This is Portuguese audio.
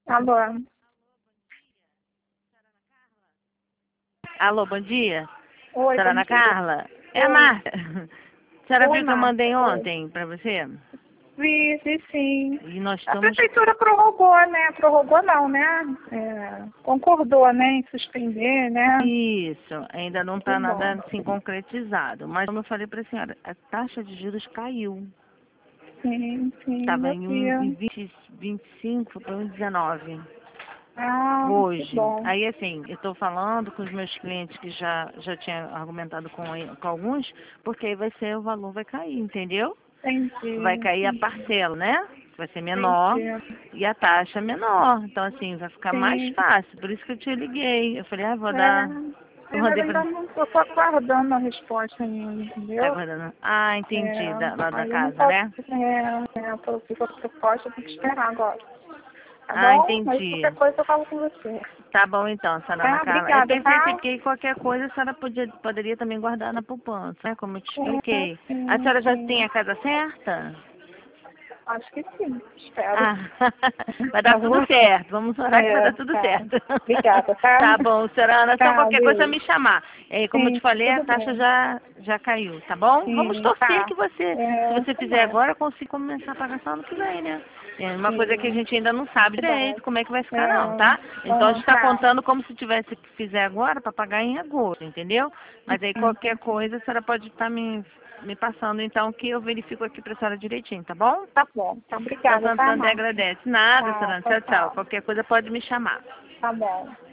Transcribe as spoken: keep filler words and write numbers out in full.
Alô? Alô, bom dia. Oi, Senhora bom Ana dia. Carla? É a Oi. Marta. A senhora Oi, viu que eu Marta. mandei Oi. ontem pra você? Vi, vi sim. E nós A estamos... prefeitura prorrogou, né? Prorrogou não, né? É, concordou, né, em suspender, né? Isso, ainda não Que está bom. nada assim concretizado. Mas como eu falei pra senhora, a taxa de juros caiu. Sim, sim, Estava eu em, um, em vi. vinte, vinte e cinco para um dezenove. Ah, que Hoje. bom. Aí, assim, eu estou falando com os meus clientes que já, já tinha argumentado com, ele- com alguns, porque aí vai ser, o valor vai cair, entendeu? Vai Entendi, cair a entendi. parcela, né? Vai ser menor Entendi. e a taxa menor. Então, assim, vai ficar mais Sim. fácil. Por isso que eu te liguei. Eu falei, ah, vou dar. É, Eu é, mas mandei pra. ainda não estou aguardando a resposta ainda, Tá entendeu? aguardando? Ah, É, entendi. Da, lá da aí eu não casa, posso, né? é, é, eu fico com a proposta, eu tenho que esperar agora. Tá Ah, bom? Mas entendi. qualquer coisa eu falo com você. Tá bom então, senhora Ana Tá? Carla. Eu Obrigada, pensei assim, tá? porque qualquer coisa a senhora podia, poderia também guardar na poupança, né? Como eu te É, expliquei. A sim, senhora já tem sim. a casa certa? Acho que sim, espero. Ah, vai Tá dar tudo bom? certo. Vamos orar que vai É, dar tudo tá. certo. Obrigada, tá? Tá bom, senhora Ana. Só Tá, qualquer coisa é Deus. me chamar. É, como eu te Sim, falei, a tudo taxa bem. já, já caiu, tá bom? Vamos Sim, torcer tá. que você, se É, você fizer tomara. agora, consiga começar a pagar só ano que vem, né? É uma coisa que a Sim, gente ainda não sabe verdade. direito como é que vai ficar É, não, tá? Então a aham, gente está tá. contando como se tivesse que fizer agora para pagar em agosto, entendeu? Mas aí Sim, qualquer coisa a senhora pode estar me, me passando, então, que eu verifico aqui para a senhora direitinho, tá bom? tá bom. Tá, Então, obrigada, tá, Santander Marta? agradece. Nada, Tá, Santander. tchau, Tchau, tchau. tchau. Qualquer coisa pode me chamar. Tá bom.